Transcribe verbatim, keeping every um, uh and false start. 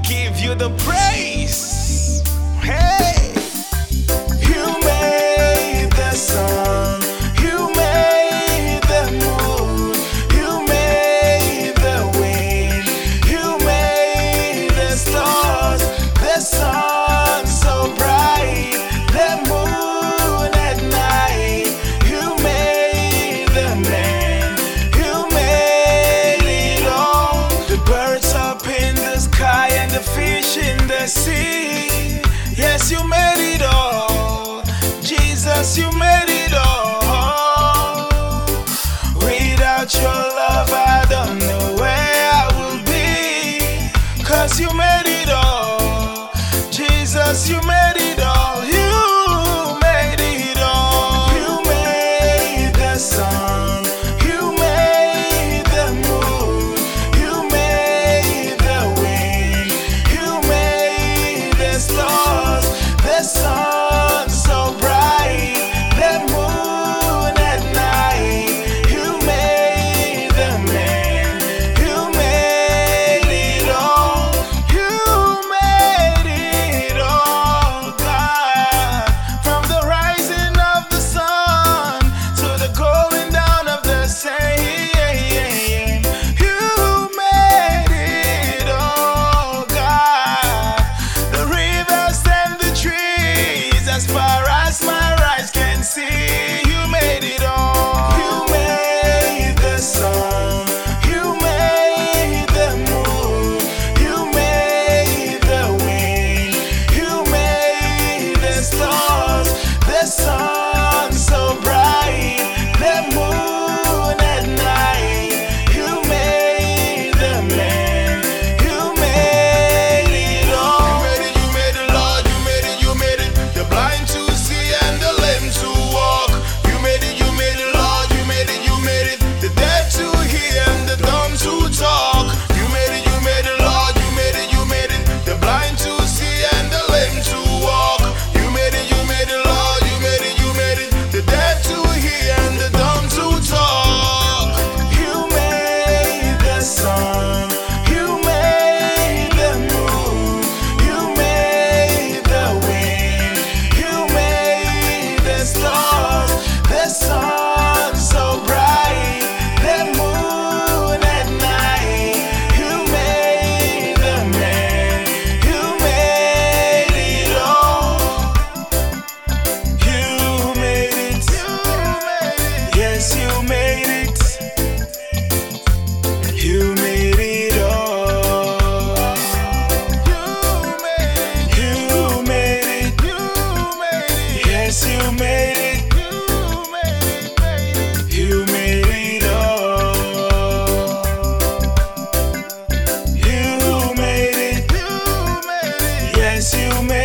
give you the praise. Hey, you made the sun, you made the moon, you made the wind, you made the stars, the sun so bright, the moon at night. You made the man, you made it all. The birds up in the sky and the fish in the sea. Yes, you made it all. Jesus, you made it all. Without your love, I don't know where I will be. Cause you made it all. Jesus, you made it all. You made it all. You made the sun, you made the moon, you made the wind, you made the stars, the sun so bright, the moon at night. You made the man, you made it all. You made it all, God. From the rising of the sun to the going down of the same, you made it all, God. The rivers and the trees, as far as my eyes can see, you made it all. You made the sun, you made the moon, you made the wind, you made the stars, the sun so bright, the moon at night. You made the man, you made it all. You made it, you made it, Lord, you made it, you made it. The blind to see and the lame to walk. You made it, you made it, Lord, you made it, you made it. The deaf to hear and the dumb to talk. You made it, you made it, Lord, you made it, you made it. The blind to see and the lame to walk. You made it, you made it, Lord, you made it, you made it. The deaf to hear and the dumb to talk. You made the sun, you made the moon, you made the wind, you made the stars, the sun so bright, the moon at night. You made the man, you made it all. You made it, yes, you made it. You made it all. You made it, you made it, you made it. Yes, you made it. You made it all. You made it. Yes, you made it.